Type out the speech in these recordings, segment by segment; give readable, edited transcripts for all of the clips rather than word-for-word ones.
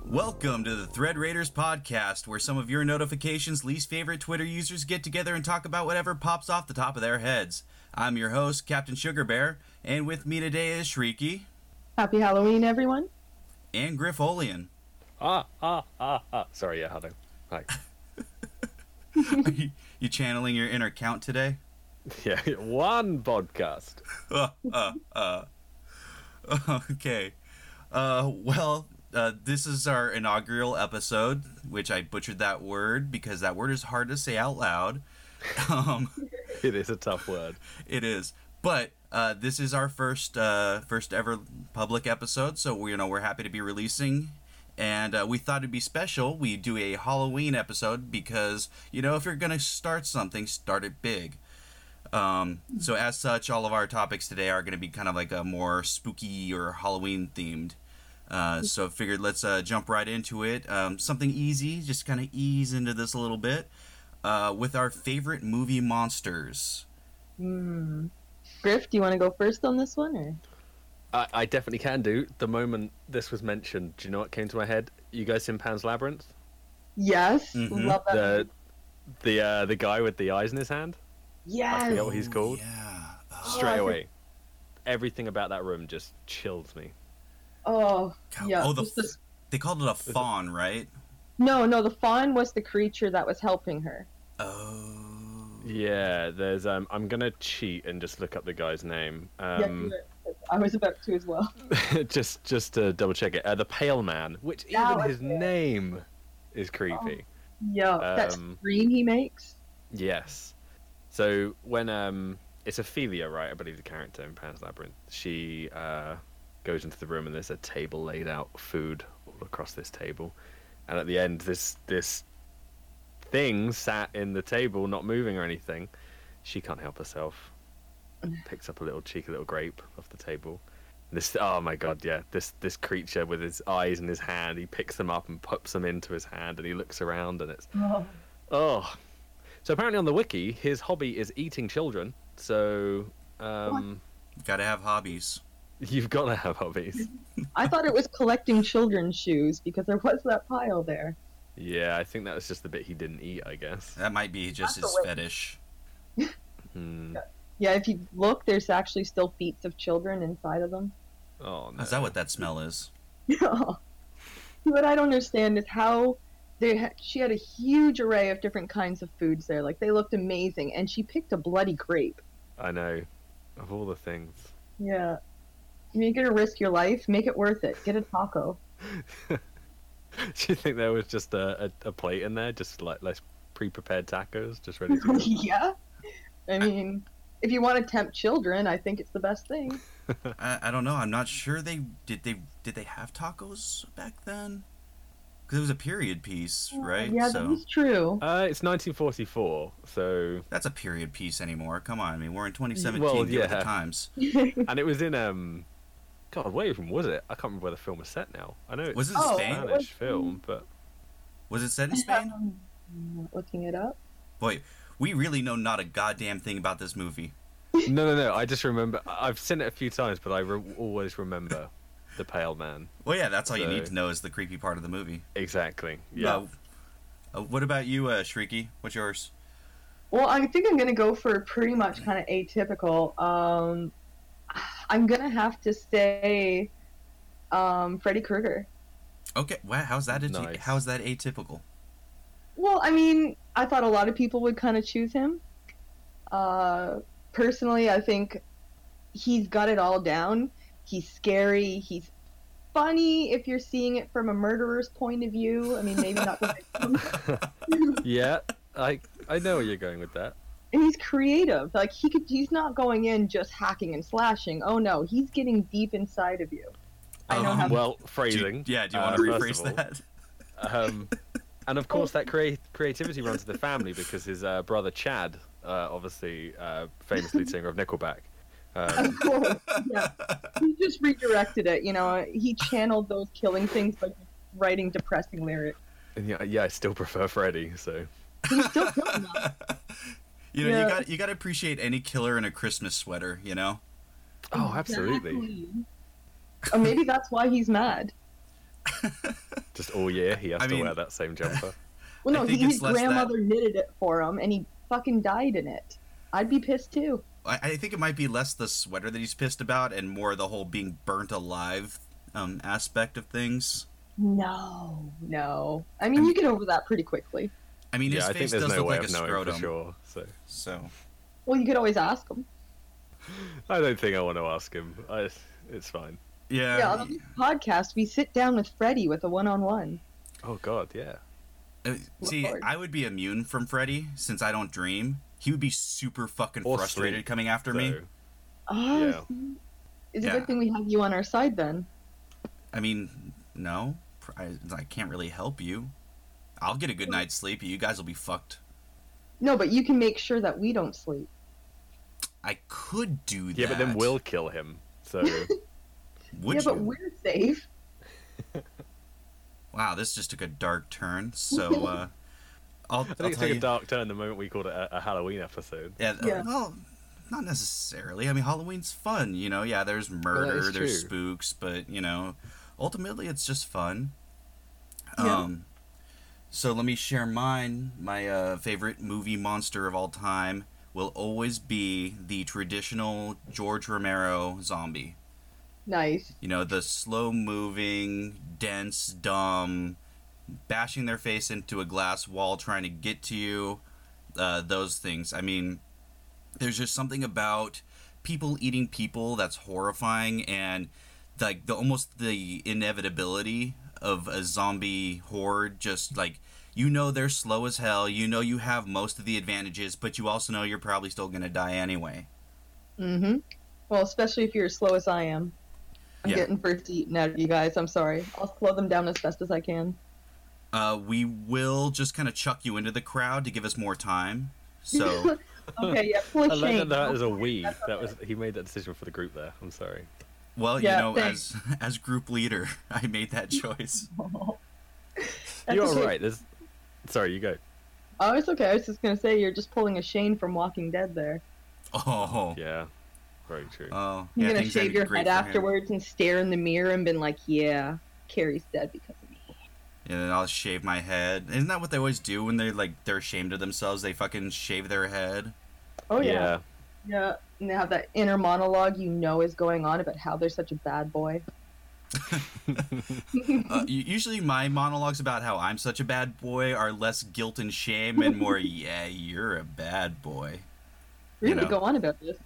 Welcome to the Thread Raiders podcast, where some of your notifications' least favorite Twitter users get together and talk about whatever pops off the top of their heads. I'm your host, Captain Sugar Bear, and with me today is Shrieky. Happy Halloween, everyone. And Griffolian. Sorry, hello. Hi. Are you channeling your inner Count today? Yeah, one podcast. Okay. This is our inaugural episode, which I butchered that word because that word is hard to say out loud. It is a tough word. It is. But this is our first ever public episode, so we're happy to be releasing. And we thought it'd be special. We do a Halloween episode because, if you're going to start something, start it big. So as such, all of our topics today are going to be kind of like a more spooky or Halloween themed. So I figured let's jump right into it. Something easy, just kind of ease into this a little bit with our favorite movie monsters. Griff, do you want to go first on this one? Or? I definitely can do. The moment this was mentioned, do you know what came to my head? You guys seen Pan's Labyrinth? Yes, Mm-hmm. love that. The guy with the eyes in his hand? Yes. I forget what he's called. Yeah. Straight away. Everything about that room just chills me. Oh, God. yeah. Oh, they called it a fawn, right? No, the fawn was the creature that was helping her. Oh. Yeah, there's I'm gonna cheat and just look up the guy's name. I was about to as well. just to double check it. The Pale Man, which even his name is creepy. Yeah, that scream he makes. Yes. So when it's Ophelia, right? I believe the character in Pan's Labyrinth. She goes into the room and there's a table laid out, food all across this table, and at the end, this thing sat in the table, not moving or anything. She can't help herself. Picks up a cheeky little grape off the table. Oh my god, yeah! This creature with his eyes in his hand, he picks them up and puts them into his hand, and he looks around, and it's oh. So apparently on the wiki, his hobby is eating children. So Gotta have hobbies. you've got to have hobbies. I thought it was collecting children's shoes because there was that pile there. Yeah, I think that was just the bit he didn't eat, I guess. That might be just That's his fetish. Yeah, if you look, there's actually still feet of children inside of them. Oh no! Is that what that smell is? Yeah. What I don't understand is how she had a huge array of different kinds of foods there. Like, they looked amazing, and she picked a bloody grape. I know. Of all the things. Yeah. You're gonna risk your life, make it worth it. Get a taco. Do you think there was just a plate in there, just like less pre-prepared tacos, just ready to go? Yeah. I mean, if you want to tempt children, I think it's the best thing. I don't know. I'm not sure did they have tacos back then? Because it was a period piece, right? Yeah, so that's true. It's 1944, so that's a period piece anymore. Come on, I mean, we're in 2017. Well, Deal with yeah. the times. and it was in God, where even was it? I can't remember where the film was set now. I know it's Was it a Spain? Spanish film, but Was it set in Spain? I'm not looking it up. Boy, we really know not a goddamn thing about this movie. no. I just remember I've seen it a few times, but I always remember the Pale Man. Well, yeah, that's all you So- need to know is the creepy part of the movie. Exactly. Yeah. What about you, Shrieky? What's yours? Well, I think I'm gonna go for pretty much kind of atypical. I'm gonna have to say Freddy Krueger. Okay, wow, how's that Nice. how's that atypical? Well, I mean, I thought a lot of people would kind of choose him. Personally, I think he's got it all down. He's scary. He's funny if you're seeing it from a murderer's point of view. I mean, maybe not the victim. Yeah, I know where you're going with that. And he's creative. Like, he's not going in just hacking and slashing. Oh no, he's getting deep inside of you. I know how. Well, phrasing. Do you want to first rephrase of all. that? And of course, that creativity runs in the family because his brother Chad, obviously famous lead singer of Nickelback. Of course, yeah. He just redirected it. He channeled those killing things by writing depressing lyrics. And yeah, I still prefer Freddy. So He's still killing them. You got to appreciate any killer in a Christmas sweater. Oh, absolutely. Exactly. Or maybe that's why he's mad. Just all year he has I to mean- wear that same jumper. Well, I no, think his it's less grandmother knitted it for him, and he fucking died in it. I'd be pissed too. I think it might be less the sweater that he's pissed about and more the whole being burnt alive aspect of things. No. I mean, you get over that pretty quickly. I mean, his Yeah, I think face there's does no look way like a of knowing scrotum. for sure. So, Well, you could always ask him. I don't think I want to ask him. It's fine. Yeah, on this podcast, we sit down with Freddy with a one-on-one. Oh God, yeah. See, Lord. I would be immune from Freddy since I don't dream. He would be super fucking Or frustrated sleep, coming after me. So, Oh, Yeah. see? It's a Yeah. good thing we have you on our side then. I mean, no, I can't really help you. I'll get a good night's sleep. You guys will be fucked. No, but you can make sure that we don't sleep. I could do that. yeah, but then we'll kill him. So Would yeah, you? but we're safe. Wow, this just took a dark turn. So, I'll I think tell it took you. a dark turn the moment we called it a Halloween episode. Yeah, Yeah. well, not necessarily. I mean, Halloween's fun, you know. Yeah, there's murder, is there's true. spooks, but you know, ultimately, it's just fun. Yeah. So let me share mine. My favorite movie monster of all time will always be the traditional George Romero zombie. Nice. You know, the slow-moving, dense, dumb, bashing their face into a glass wall trying to get to you. Those things. I mean, there's just something about people eating people that's horrifying, and like almost the inevitability of a zombie horde. Just like, you know, they're slow as hell. You know, you have most of the advantages, but you also know you're probably still gonna die anyway. Mm-hmm. Well, especially if you're as slow as I am. I'm Yeah. getting first eaten out of you guys. I'm sorry. I'll slow them down as best as I can. We will just kind of chuck you into the crowd to give us more time. So. Okay, yeah, pull I a learned Shane. that that is a we. That was he made that decision for the group there. I'm sorry. Well, Yeah, you know, thanks. as group leader, I made that choice. That's You're okay. right. There's. Sorry, you go. Oh, it's okay. I was just gonna say you're just pulling a Shane from Walking Dead there. Oh, Yeah, very true. oh, You're yeah. gonna things shave ended your great head for him. afterwards and stare in the mirror and been like, "Yeah, Carrie's dead because of me." And then I'll shave my head. Isn't that what they always do when they're ashamed of themselves? They fucking shave their head. Oh yeah. Yeah, and they have that inner monologue you know is going on about how they're such a bad boy. Usually, my monologues about how I'm such a bad boy are less guilt and shame and more, yeah, you're a bad boy. Really know. go on about this.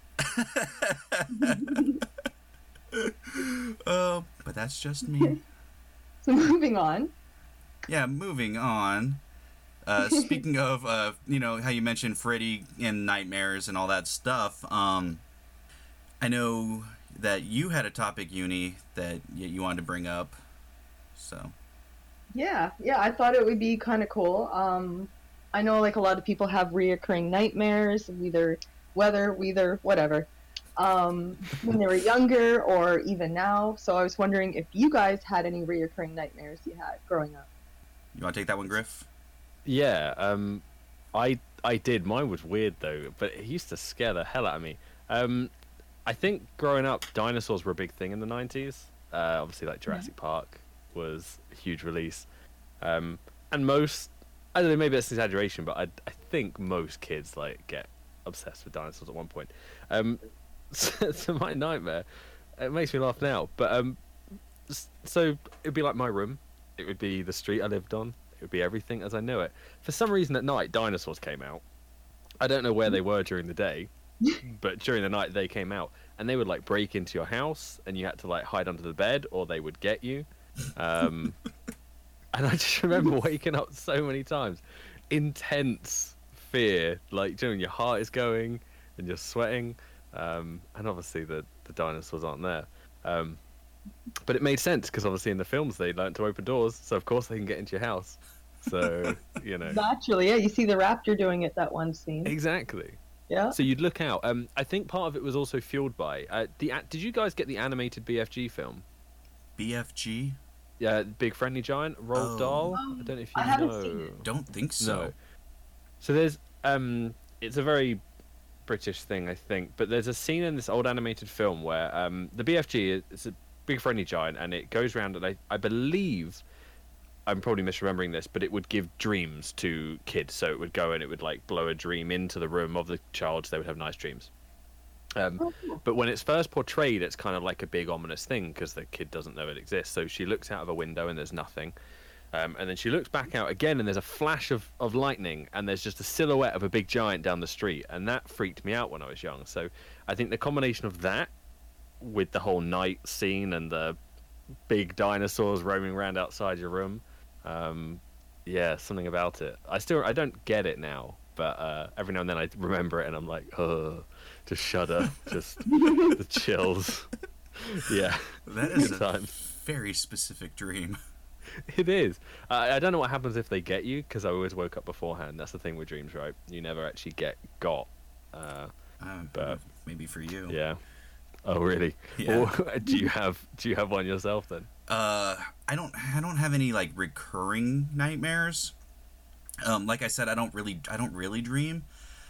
But that's just me. So moving on. Yeah, moving on. Speaking of, you know, how you mentioned Freddy and nightmares and all that stuff, I know that you had a topic, Uni, that you wanted to bring up. So, Yeah, I thought it would be kind of cool. I know like a lot of people have reoccurring nightmares, whether, whatever, when they were younger or even now. So I was wondering if you guys had any reoccurring nightmares you had growing up. you want to take that one, Griff? Yeah. I did. Mine was weird though, but it used to scare the hell out of me. I think growing up, dinosaurs were a big thing in the 90s. Obviously, like Jurassic Park was a huge release. And most, I don't know, maybe that's an exaggeration, but I think most kids like get obsessed with dinosaurs at one point. So my nightmare, it makes me laugh now, but so it'd be like my room. It would be the street I lived on. It would be everything as I knew it. For some reason at night, dinosaurs came out. I don't know where they were during the day, but during the night they came out, and they would like break into your house, and you had to like hide under the bed, or they would get you. And I just remember waking up so many times, intense fear, like during your heart is going and you're sweating, and obviously the dinosaurs aren't there. But it made sense because obviously in the films they learned to open doors, so of course they can get into your house. So you know. Naturally, yeah. You see the raptor doing it that one scene. Exactly. Yeah. So you'd look out. I think part of it was also fueled by did you guys get the animated BFG film? BFG? Yeah, Big Friendly Giant, Roald Oh. Dahl. I don't know if you I haven't know. seen it. Don't think so. No. So there's it's a very British thing, I think, but there's a scene in this old animated film where the BFG is a Big Friendly Giant, and it goes around, and I believe I'm probably misremembering this, but it would give dreams to kids. So it would go and it would like blow a dream into the room of the child, so they would have nice dreams. But when it's first portrayed, it's kind of like a big ominous thing because the kid doesn't know it exists. So she looks out of a window and there's nothing. And then she looks back out again and there's a flash of lightning and there's just a silhouette of a big giant down the street. And that freaked me out when I was young. So I think the combination of that with the whole night scene and the big dinosaurs roaming around outside your room, yeah, something about it. I don't get it now, but every now and then I remember it and I'm like, oh, just shudder, just the chills. Yeah, That is good a time. very specific dream. It is. I don't know what happens if they get you, because I always woke up beforehand. That's the thing with dreams, right? You never actually get got. But Maybe for you. yeah. Oh, really? Yeah. Or, do you have one yourself then? I don't have any like recurring nightmares. Like I said, I don't really dream.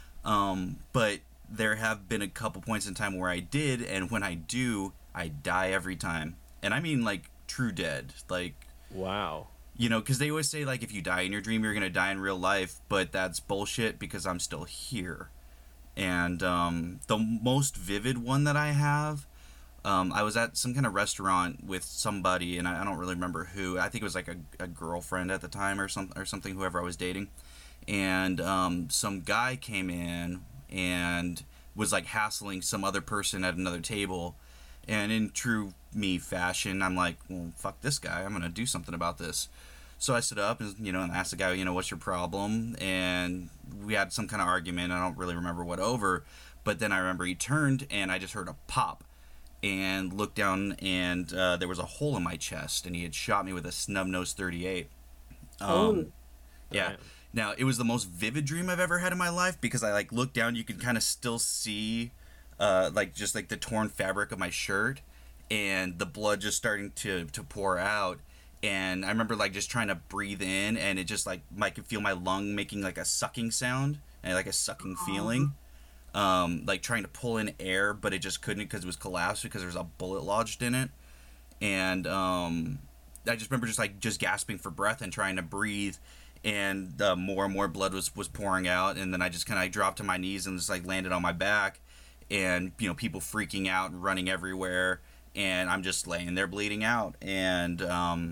But there have been a couple points in time where I did, and when I do, I die every time. And I mean like true dead. Like, Wow. you know, because they always say like if you die in your dream, you're gonna die in real life, but that's bullshit because I'm still here. And the most vivid one that I have, I was at some kind of restaurant with somebody, and I don't really remember who. I think it was like a girlfriend at the time or something, whoever I was dating. And some guy came in and was like hassling some other person at another table. And in true me fashion, I'm like, well, fuck this guy. I'm going to do something about this. So I stood up and, and asked the guy, what's your problem? And we had some kind of argument. I don't really remember what over. But then I remember he turned and I just heard a pop and looked down and there was a hole in my chest and he had shot me with a snub-nosed 38. Oh. Yeah. Right. Now, it was the most vivid dream I've ever had in my life because I like looked down, you could kind of still see just like the torn fabric of my shirt and the blood just starting to pour out. And I remember like just trying to breathe in and it just like I could feel my lung making like a sucking sound and like a sucking feeling. Like trying to pull in air, but it just couldn't because it was collapsed because there was a bullet lodged in it. And I just remember just gasping for breath and trying to breathe. And more and more blood was pouring out. And then I just kind of dropped to my knees and just like landed on my back. And, people freaking out and running everywhere. And I'm just laying there bleeding out. And,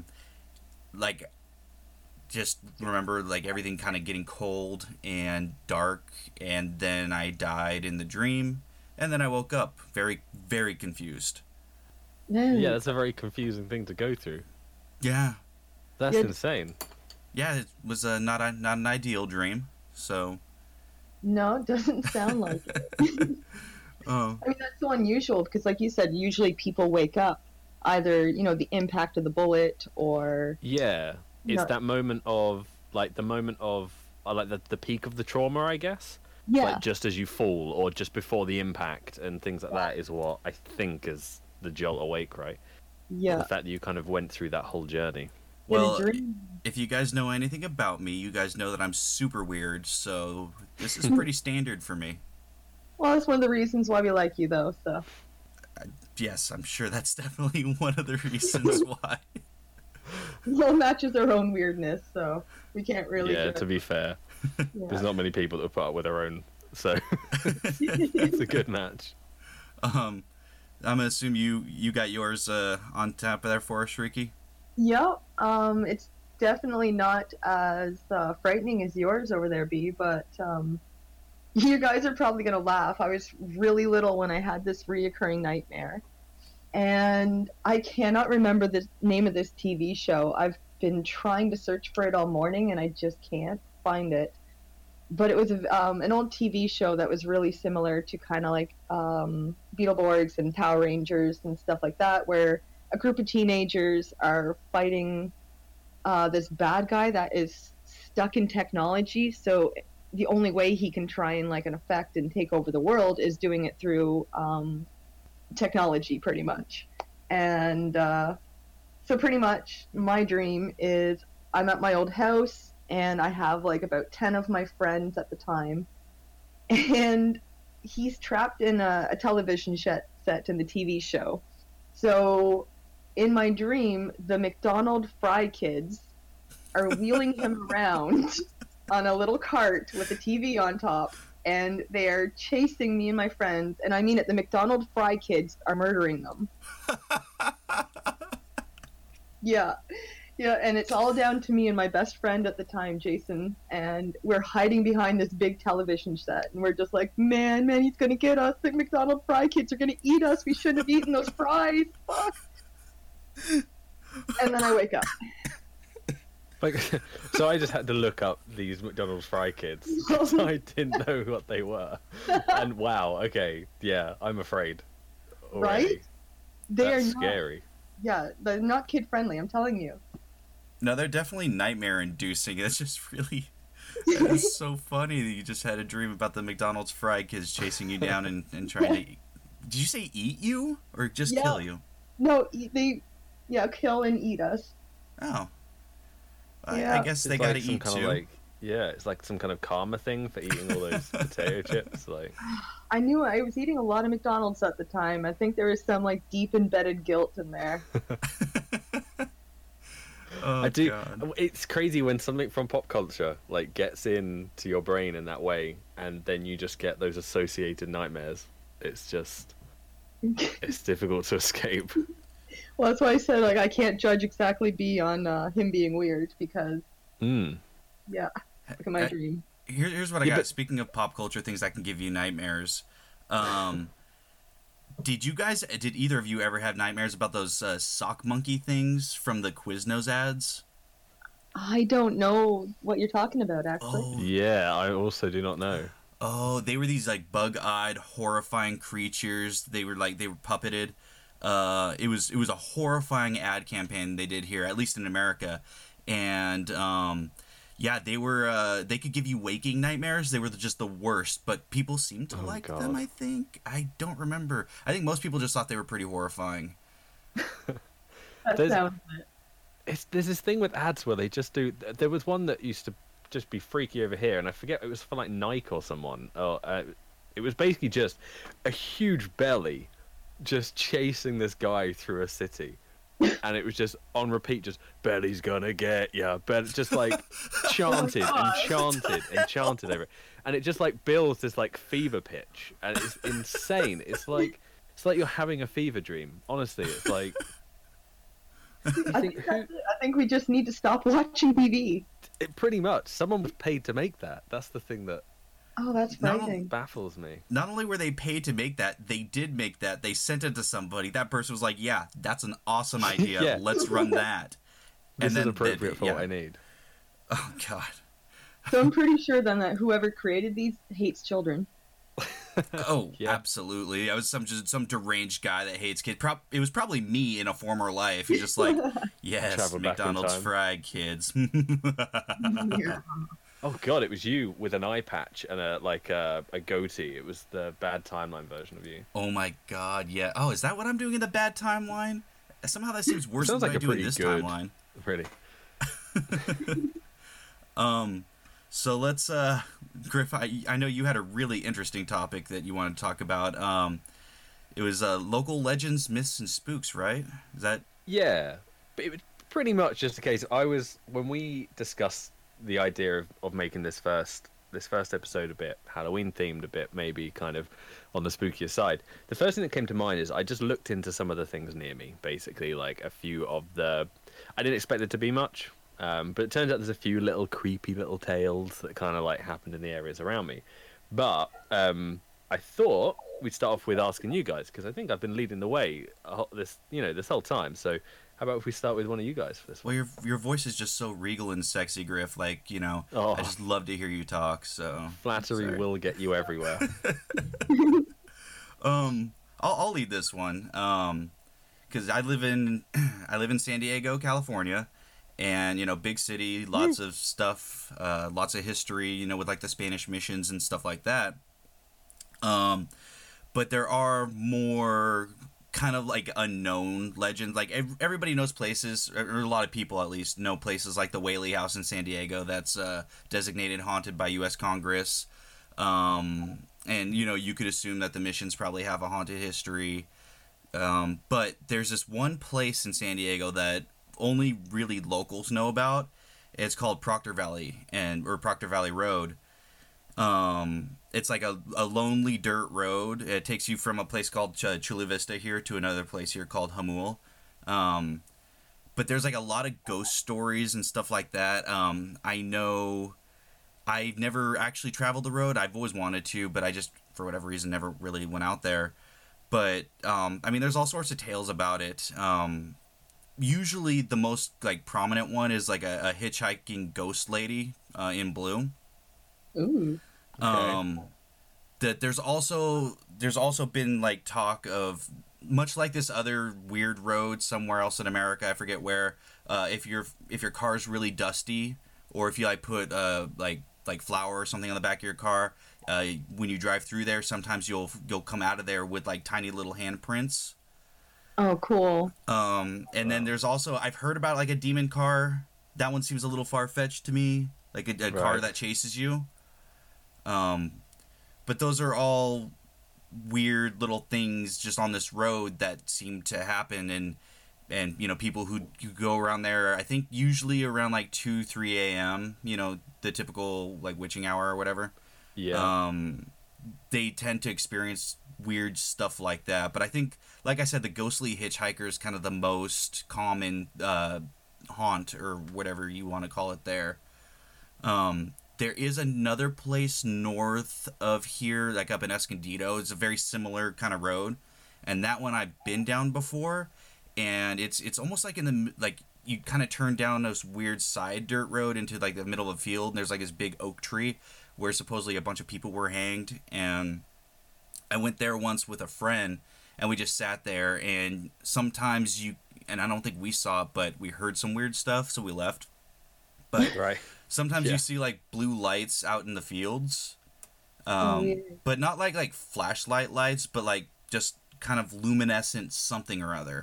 just remember, everything kind of getting cold and dark. And then I died in the dream. And then I woke up very, very confused. Yeah, that's a very confusing thing to go through. Yeah. That's Yeah. insane. Yeah, it was not an ideal dream. So, No, it doesn't sound like it. oh. I mean, that's so unusual because, like you said, usually people wake up either, the impact of the bullet or. Yeah, it's No. that moment of the peak of the trauma, I guess. Yeah. Like just as you fall, or just before the impact, and things like that is what I think is the jolt awake, right? Yeah. The fact that you kind of went through that whole journey. Well, In a dream. if you guys know anything about me, you guys know that I'm super weird, so this is pretty standard for me. Well, that's one of the reasons why we like you, though. So. Yes, I'm sure that's definitely one of the reasons why. Well, matches our own weirdness, so we can't really. Yeah, judge. to be fair, Yeah. there's not many people that put up with their own, so it's a good match. I'm gonna assume you got yours on tap there for us, Shrieky. Yep. It's definitely not as frightening as yours over there, B. But you guys are probably gonna laugh. I was really little when I had this reoccurring nightmare, and I cannot remember the name of this TV show. I've been trying to search for it all morning, and I just can't find it. But it was an old TV show that was really similar to kind of like Beetleborgs and Power Rangers and stuff like that, where a group of teenagers are fighting this bad guy that is stuck in technology. So the only way he can try and like an effect and take over the world is doing it through technology, pretty much. And so pretty much my dream is I'm at my old house and I have like about 10 of my friends at the time, and he's trapped in a television set in the TV show. So in my dream, the McDonald Fry Kids are wheeling him around on a little cart with a TV on top, and they are chasing me and my friends, and I mean it, the McDonald's Fry Kids are murdering them. Yeah. Yeah, and it's all down to me and my best friend at the time, Jason, and we're hiding behind this big television set, and we're just like, man, he's gonna get us. The McDonald's Fry Kids are gonna eat us. We shouldn't have eaten those fries. Fuck. And then I wake up. Like, so I just had to look up these McDonald's Fry Kids. So I didn't know what they were. And wow, okay, yeah, I'm afraid. Already. Right? They're That's scary. Yeah, they're not kid friendly, I'm telling you. No, they're definitely nightmare inducing. It's just really, it's so funny that you just had a dream about the McDonald's Fry Kids chasing you down and trying to. Did you say eat you or just kill you? No, they, kill and eat us. Oh. Yeah. I guess they It's gotta like some eat kind too. of like, yeah, it's like some kind of karma thing for eating all those potato chips. Like, I knew I was eating a lot of McDonald's at the time. I think there was some like deep embedded guilt in there. Oh, I do. God. It's crazy when something from pop culture like gets into your brain in that way, and then you just get those associated nightmares. It's just, it's difficult to escape. Well, that's why I said like I can't judge exactly B on him being weird because Mm. yeah, look at my dream. Here's what I Yeah, got. but- Speaking of pop culture things that can give you nightmares, did either of you ever have nightmares about those sock monkey things from the Quiznos ads? I don't know what you're talking about actually. Oh, Yeah, I also do not know. oh, they were these like bug-eyed, horrifying creatures. They were puppeted. It was a horrifying ad campaign they did here, at least in America, and yeah, they could give you waking nightmares. They were just the worst, but people seemed to Oh, like God. them. I think I don't remember. I think most people just thought they were pretty horrifying. That There's- sounds There's this thing with ads where they just do. There was one that used to just be freaky over here, and I forget, it was for like Nike or someone. It was basically just a huge belly just chasing this guy through a city, and it was just on repeat, just belly's gonna get ya, just like chanted and chanted and chanted over it, and it just like builds this like fever pitch, and it's insane. It's like you're having a fever dream. Honestly, it's like. I think we just need to stop watching TV. Pretty much. Someone was paid to make that. That's the thing that Oh, that's No. frightening. baffles me. Not only were they paid to make that, they did make that. They sent it to somebody. That person was like, "Yeah, that's an awesome idea. Yeah. Let's run that." This then is appropriate for yeah. what I need. Oh God. So I'm pretty sure then that whoever created these hates children. Oh, Yeah. absolutely. I was some deranged guy that hates kids. It was probably me in a former life. He's just like, yes, Travel back in McDonald's time. fried kids. Yeah. Oh god, it was you with an eye patch and a goatee. It was the bad timeline version of you. Oh my God, yeah. Oh, is that what I'm doing in the bad timeline? Somehow that seems worse Sounds than like what I a do in pretty this good- timeline. Really. So let's, Griff, I know you had a really interesting topic that you wanted to talk about. It was local legends, myths, and spooks, right? Is that? Yeah, but it was pretty much just a case. When we discussed the idea of making this first episode a bit Halloween themed, a bit maybe kind of on the spookier side. The first thing that came to mind is I just looked into some of the things near me, basically like a few of the. I didn't expect it to be much, but it turns out there's a few little creepy little tales that kind of like happened in the areas around me. But I thought we'd start off with asking you guys, because I think I've been leading the way this whole time. So how about if we start with one of you guys for this one? Well, your voice is just so regal and sexy, Griff. Like, Oh. I just love to hear you talk. So Flattery sorry. will get you everywhere. I'll lead this one. Because I live in San Diego, California, and big city, lots of stuff, lots of history, with like the Spanish missions and stuff like that. But there are more kind of like unknown legends. Like everybody knows places, or a lot of people at least know places like the Whaley House in San Diego that's designated haunted by U.S. Congress. And you could assume that the missions probably have a haunted history. But there's this one place in San Diego that only really locals know about, It's called Proctor Valley or Proctor Valley Road. It's like a lonely dirt road. It takes you from a place called Chula Vista here to another place here called Hamul. But there's like a lot of ghost stories and stuff like that. I know I've never actually traveled the road. I've always wanted to, but I just, for whatever reason, never really went out there. But, I mean, there's all sorts of tales about it. Usually the most, like, prominent one is, like, a hitchhiking ghost lady in blue. Ooh. That there's also been, like, talk of, much like this other weird road somewhere else in America, I forget where, if your car's really dusty, or if you, like, put, like flour or something on the back of your car, when you drive through there, sometimes you'll come out of there with like tiny little handprints. Oh, cool. And then there's also, I've heard about like a demon car. That one seems a little far-fetched to me, like a car that chases you. But those are all weird little things just on this road that seem to happen, and you know, people who go around there, I think usually around like 2-3 a.m., you know, the typical like witching hour or whatever. Yeah. They tend to experience weird stuff like that. But I think, like I said, the ghostly hitchhiker is kind of the most common haunt, or whatever you want to call it there. There is another place north of here, like up in Escondido. It's a very similar kind of road, and that one I've been down before, and it's almost like in the, like, you kind of turn down this weird side dirt road into like the middle of a field, and there's like this big oak tree where supposedly a bunch of people were hanged. And I went there once with a friend, and we just sat there, and sometimes and I don't think we saw it, but we heard some weird stuff, so we left. But sometimes you see like blue lights out in the fields, but not like flashlight lights, but like just kind of luminescent something or other.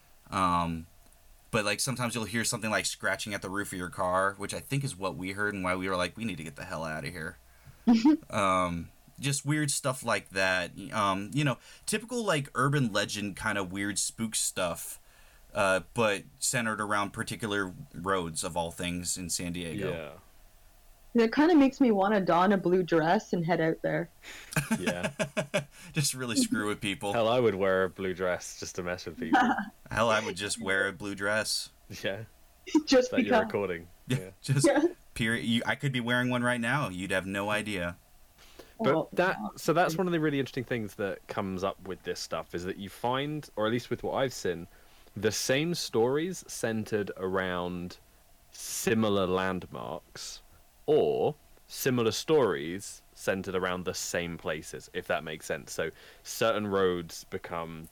But like sometimes you'll hear something like scratching at the roof of your car, which I think is what we heard, and why we were like, we need to get the hell out of here. Just weird stuff like that. You know, typical like urban legend kind of weird spook stuff, but centered around particular roads of all things in San Diego. Yeah. It kind of makes me want to don a blue dress and head out there. Yeah. Just really screw with people. Hell, I would wear a blue dress just to mess with people. Hell, I would just wear a blue dress. Yeah. Just that because. you're recording. Yeah. Period. I could be wearing one right now. You'd have no idea. But that's one of the really interesting things that comes up with this stuff, is that you find, or at least with what I've seen, the same stories centered around similar landmarks, or similar stories centered around the same places, if that makes sense. So certain roads become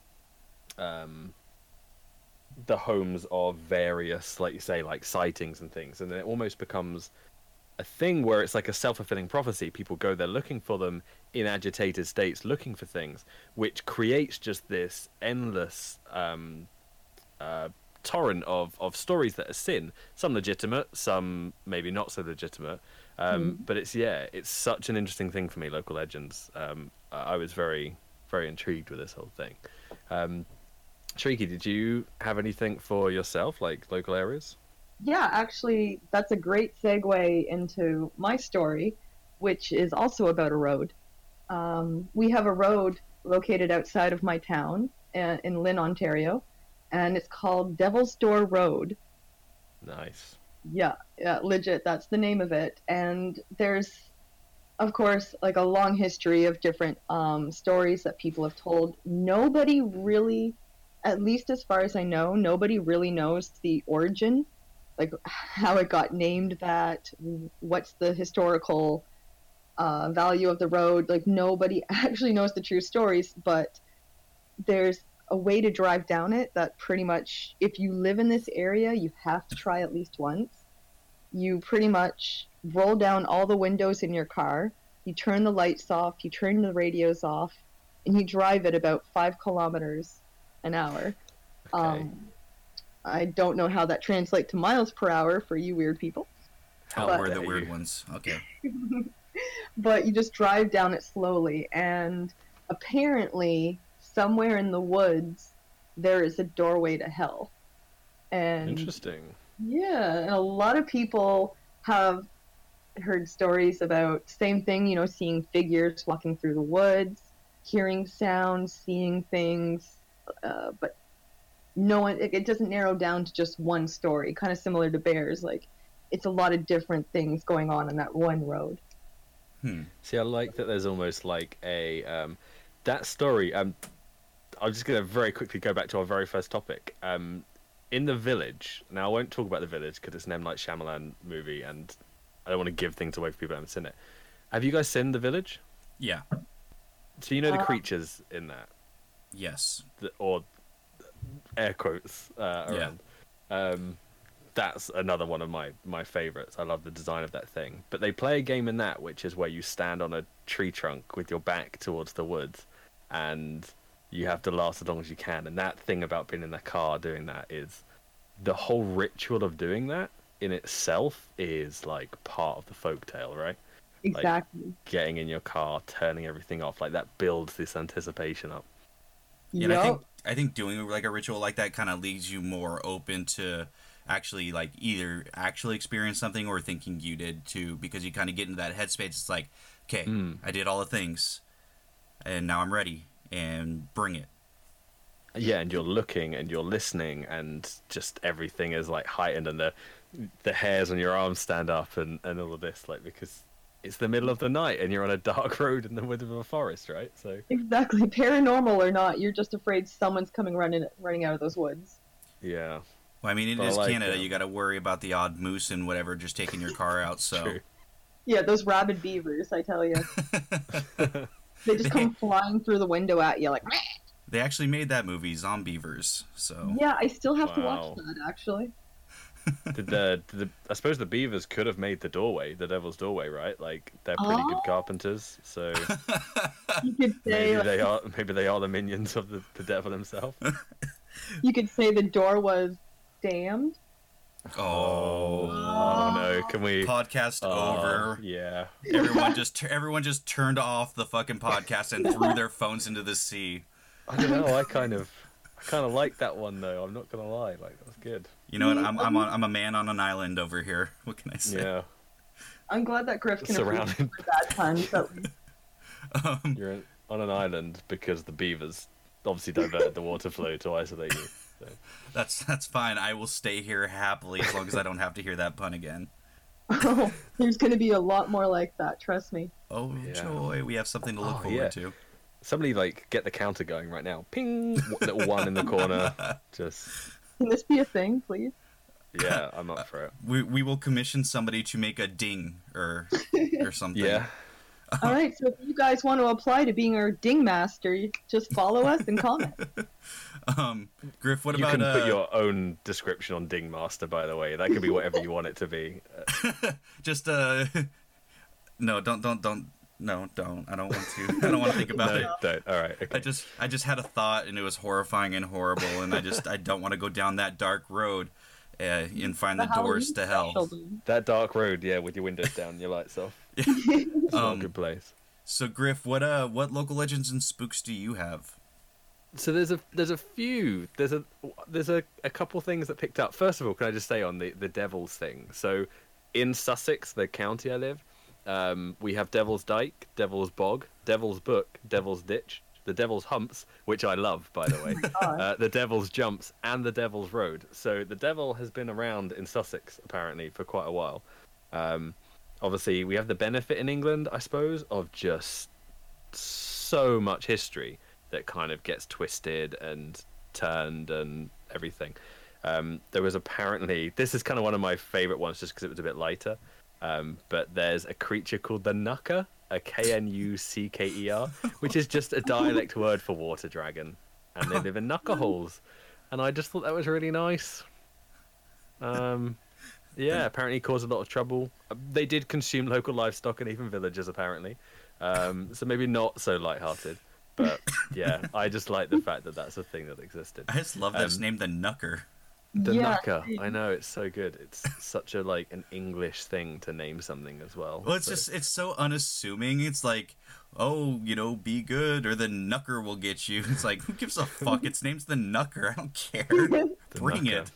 the homes of various, like you say, like sightings and things, and then it almost becomes a thing where it's like a self-fulfilling prophecy. People go there looking for them, in agitated states looking for things, which creates just this endless torrent of stories that are some legitimate, some maybe not so legitimate, but it's such an interesting thing for me, local legends. I was very, very intrigued with this whole thing. Shrieky, did you have anything for yourself, like local areas? Yeah, actually, that's a great segue into my story, which is also about a road. We have a road located outside of my town in Lynn, Ontario, and it's called Devil's Door Road. Nice. Yeah, legit, that's the name of it. And there's, of course, like a long history of different stories that people have told. Nobody really, at least as far as I know, nobody really knows the origin, like how it got named that, what's the historical value of the road. Like, nobody actually knows the true stories, but there's a way to drive down it that pretty much, if you live in this area, you have to try at least once. You pretty much roll down all the windows in your car, you turn the lights off, you turn the radios off, and you drive at about 5 kilometers an hour. Okay. I don't know how that translates to miles per hour for you weird people. We're the weird ones. Okay. But you just drive down it slowly, and apparently somewhere in the woods there is a doorway to hell. And Interesting. Yeah, and a lot of people have heard stories about same thing, seeing figures walking through the woods, hearing sounds, seeing things, but no one, it doesn't narrow down to just one story, kind of similar to bears. Like, it's a lot of different things going on that one road. See, I like that there's almost like a that story. I'm just gonna very quickly go back to our very first topic. In the village. Now I won't talk about the village because it's an M Night Shyamalan movie, and I don't want to give things away for people who haven't seen it. Have you guys seen the village? Yeah. So you know the creatures in that, Yes. or air quotes around. That's another one of my favorites. I love the design of that thing. But they play a game in that, which is where you stand on a tree trunk with your back towards the woods, and you have to last as long as you can. And that thing about being in the car doing that is the whole ritual of doing that in itself is like part of the folktale, right? Exactly. Like getting in your car, turning everything off, like that builds this anticipation up. Yeah, and I think doing like a ritual like that kind of leaves you more open to actually like either actually experience something or thinking you did too, because you kind of get into that headspace. It's like, okay, I did all the things, and now I'm ready, and bring it. Yeah, and you're looking and you're listening, and just everything is like heightened, and the hairs on your arms stand up, and all of this, like, because it's the middle of the night and you're on a dark road in the middle of a forest, right? So exactly, paranormal or not, you're just afraid someone's running out of those woods. yeah. Well, I mean, it But I is like Canada. them. You got to worry about the odd moose and whatever just taking your car out. So True. Yeah, those rabid beavers, I tell you. They just come flying through the window at you like, meh. They actually made that movie, Zombievers. So Yeah, I still have to Wow. watch that, actually. I suppose the beavers could have made the doorway, the Devil's Doorway, right? Like they're pretty good carpenters, so You could say maybe they are the minions of the devil himself. you could say the door was damned. oh, No, can we podcast over. Yeah. Everyone just turned off the fucking podcast and threw their phones into the sea. I don't know. I kind of like that one though. I'm not gonna lie. Like that was good. You know what? I'm a man on an island over here. What can I say? Yeah. I'm glad that Griff can Surrounded. appreciate my bad times. At least. You're on an island because the beavers obviously diverted the water flow to isolate you. So. That's fine. I will stay here happily as long as I don't have to hear that pun again. Oh, there's going to be a lot more like that. Trust me. Oh Yeah. joy! We have something to look Oh, forward yeah. to. Somebody like get the counter going right now. Ping, little one in the corner. Just Can this be a thing, please? yeah, I'm up for it. We will commission somebody to make a ding or something. Yeah, All right, so if you guys want to apply to being our ding master, you just follow us and comment. Griff, what you about can put your own description on Ding Master. By the way, that could be whatever you want it to be. just no, don't. No, don't. I don't want to. I don't want to think about it. No, don't. All right. Okay. I just had a thought and it was horrifying and horrible, and I don't want to go down that dark road and find the doors to hell. That dark road, yeah, with your windows down, your lights off. It's not a good place. So Griff, what local legends and spooks do you have? So there's a few. There's a couple things that picked up. First of all, can I just say on the Devil's thing? So in Sussex, the county I live, we have Devil's Dyke, Devil's Bog, Devil's Book, Devil's Ditch, the Devil's Humps, which I love, by the way, the Devil's Jumps, and the Devil's Road. So the devil has been around in Sussex, apparently, for quite a while. Obviously, we have the benefit in England, I suppose, of just so much history that kind of gets twisted and turned and everything. There was apparently... This is kind of one of my favourite ones just because it was a bit lighter. But there's a creature called the Knucker, a Knucker, which is just a dialect word for water dragon, and they live in knucker holes, and I just thought that was really nice. Yeah, apparently caused a lot of trouble. They did consume local livestock and even villagers, apparently, so maybe not so lighthearted. But yeah, I just like the fact that that's a thing that existed. I just love that it's named the Knucker. The Yeah. Knucker, I know, it's so good. It's such a like an English thing to name something as well. Well, it's so unassuming. It's like, oh, be good, or the Knucker will get you. It's like, who gives a fuck? Its name's the Knucker. I don't care. The Bring Knucker. it.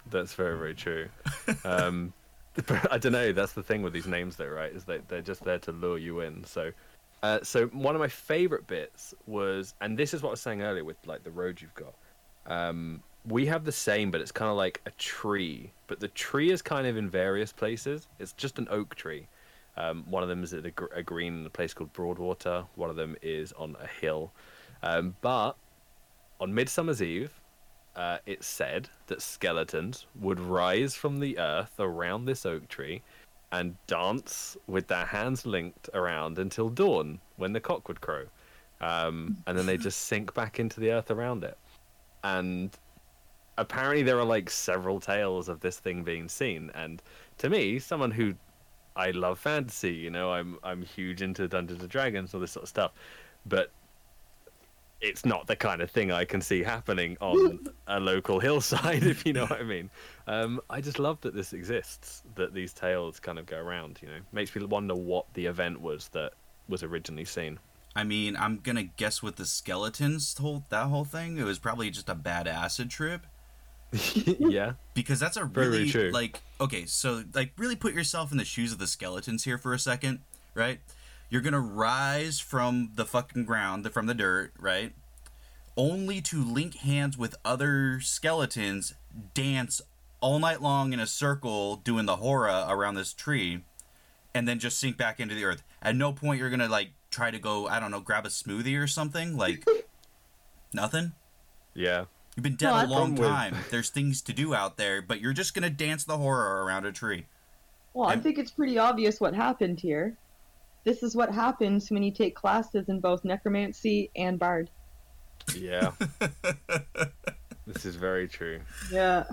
That's very, very true. But I don't know. That's the thing with these names, though, right? Is that they're just there to lure you in. So one of my favorite bits was, and this is what I was saying earlier with like the road you've got. We have the same, but it's kind of like a tree. But the tree is kind of in various places. It's just an oak tree. One of them is at a green in a place called Broadwater. One of them is on a hill. But on Midsummer's Eve, it's said that skeletons would rise from the earth around this oak tree and dance with their hands linked around until dawn, when the cock would crow. And then they just sink back into the earth around it. And apparently there are like several tales of this thing being seen. And to me, someone who I love fantasy, you know, I'm huge into Dungeons and Dragons, all this sort of stuff, but it's not the kind of thing I can see happening on a local hillside, if you know what I mean. I just love that this exists, that these tales kind of go around, you know. Makes me wonder what the event was that was originally seen. I mean, I'm gonna guess with the skeletons, that whole thing, it was probably just a bad acid trip. Yeah. Because that's a really, like, okay, so, like, really put yourself in the shoes of the skeletons here for a second, right? You're gonna rise from the fucking ground, from the dirt, right? Only to link hands with other skeletons, dance all night long in a circle, doing the hora around this tree, and then just sink back into the earth. At no point you're gonna, like, try to go, I don't know, grab a smoothie or something? Like, nothing? Yeah. You've been dead a long time. There's things to do out there, but you're just gonna dance the horror around a tree. Well, I think it's pretty obvious what happened here. This is what happens when you take classes in both necromancy and bard. Yeah. This is very true. Yeah.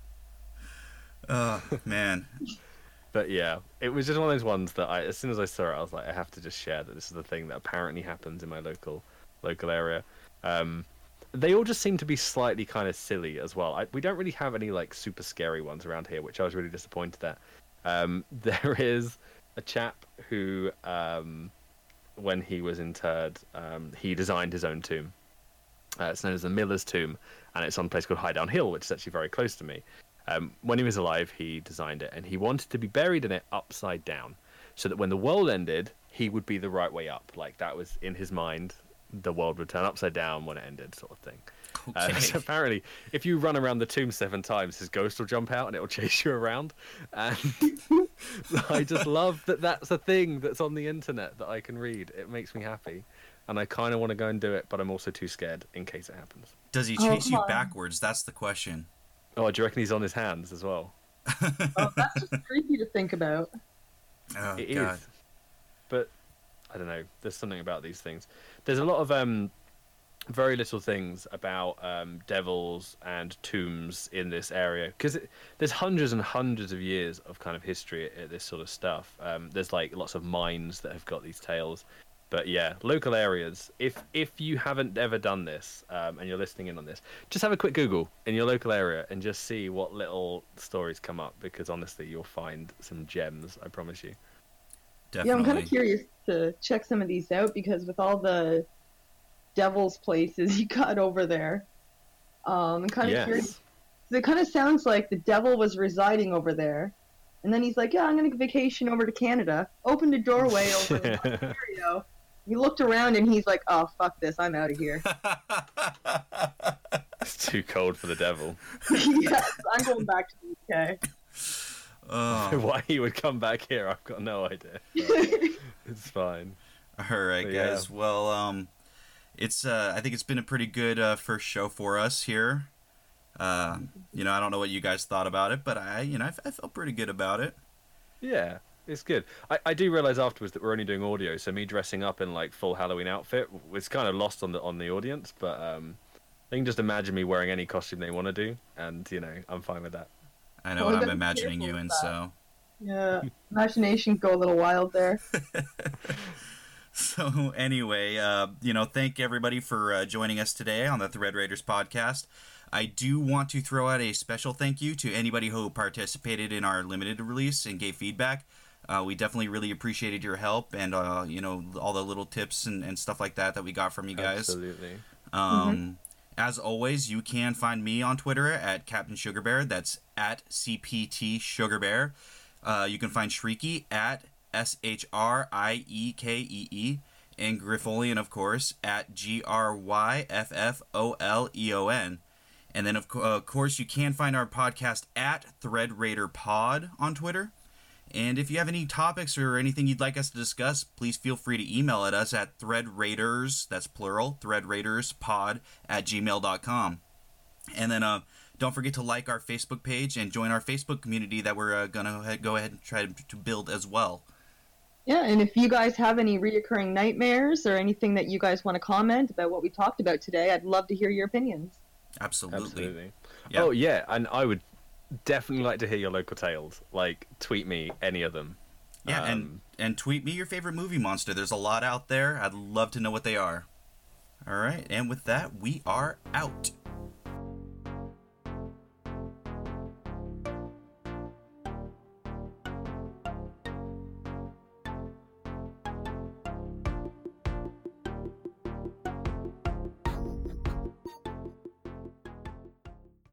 Oh, man. But yeah, it was just one of those ones that as soon as I saw it, I was like, I have to just share that this is the thing that apparently happens in my local area. They all just seem to be slightly kind of silly as well. We don't really have any like super scary ones around here, which I was really disappointed at. There is a chap who, when he was interred, he designed his own tomb. It's known as the Miller's Tomb, and it's on a place called Highdown Hill, which is actually very close to me. When he was alive, he designed it, and he wanted to be buried in it upside down, so that when the world ended, he would be the right way up. Like, that was in his mind. The world would turn upside down when it ended, sort of thing. Okay. So apparently, if you run around the tomb 7 times, his ghost will jump out and it will chase you around. And I just love that that's a thing that's on the internet that I can read. It makes me happy. And I kind of want to go and do it, but I'm also too scared in case it happens. Does he chase you backwards? That's the question. Oh, do you reckon he's on his hands as well? Oh, that's just creepy to think about. Oh, It God. is. But I don't know. There's something about these things. There's a lot of very little things about devils and tombs in this area, because there's hundreds and hundreds of years of kind of history at this sort of stuff. There's like lots of mines that have got these tales. But yeah, local areas. If you haven't ever done this and you're listening in on this, just have a quick Google in your local area and just see what little stories come up, because honestly, you'll find some gems. I promise you. Definitely. Yeah, I'm kind of curious to check some of these out, because with all the devil's places you got over there, I'm kind of curious. It kind of sounds like the devil was residing over there, and then he's like, yeah, I'm going to vacation over to Canada, opened a doorway over in Ontario. He looked around and he's like, oh, fuck this, I'm out of here. It's too cold for the devil. Yes, I'm going back to the UK. Oh. Why he would come back here, I've got no idea. It's fine. All right, But guys. Well, it's I think it's been a pretty good first show for us here. I don't know what you guys thought about it, but I felt pretty good about it. Yeah, it's good. I do realize afterwards that we're only doing audio, so me dressing up in like full Halloween outfit was kind of lost on the audience. But they can just imagine me wearing any costume they want to do, and I'm fine with that. I know what I'm imagining you in, so. Yeah, imagination go a little wild there. So anyway, thank everybody for joining us today on the Thread Raiders podcast. I do want to throw out a special thank you to anybody who participated in our limited release and gave feedback. We definitely really appreciated your help and, all the little tips and stuff like that we got from you guys. Absolutely. As always, you can find me on Twitter at Captain Sugar Bear. That's at CPT Sugar Bear. You can find Shrieky at SHRIEKEE. And Griffolian, of course, at GRYFFOLEON. And then, of course, you can find our podcast at Thread Raider Pod on Twitter. And if you have any topics or anything you'd like us to discuss, please feel free to email at us at threadraiders, that's plural, threadraiderspod@gmail.com. And then don't forget to like our Facebook page and join our Facebook community that we're going to go ahead and try to build as well. Yeah, and if you guys have any reoccurring nightmares or anything that you guys want to comment about what we talked about today, I'd love to hear your opinions. Absolutely. Yeah. Oh, yeah, and I would definitely like to hear your local tales. Like, tweet me any of them. Yeah, and tweet me your favorite movie monster. There's a lot out there. I'd love to know what they are. All right, and with that, we are out.